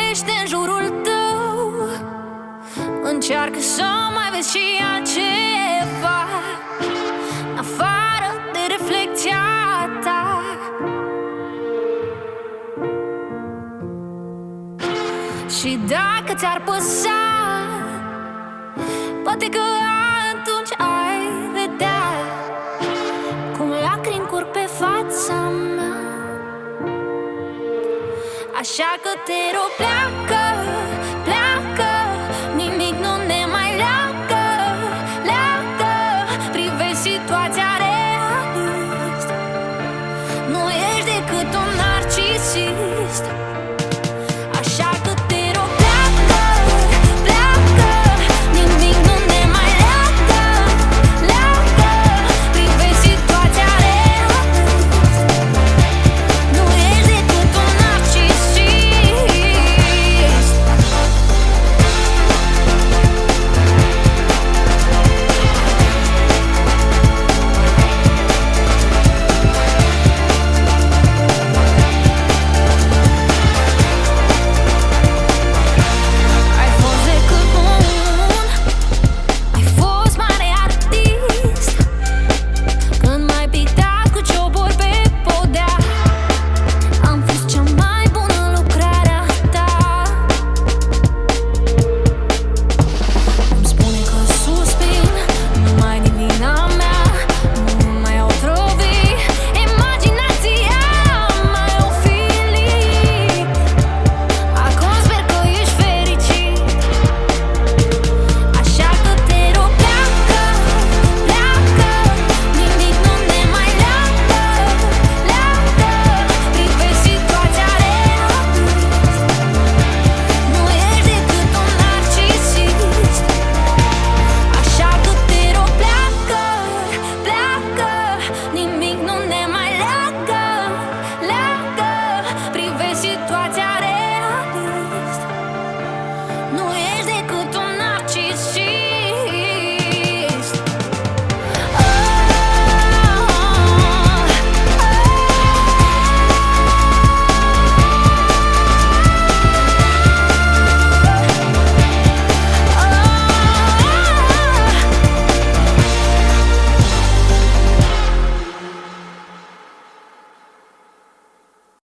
privește în jurul tău, încearcă să mai vezi și altceva afară de reflecția ta. Și dacă ți-ar păsa, poate că atunci ai vedea cum lacrimi curg pe fața mea. Așa că te rog, pleacă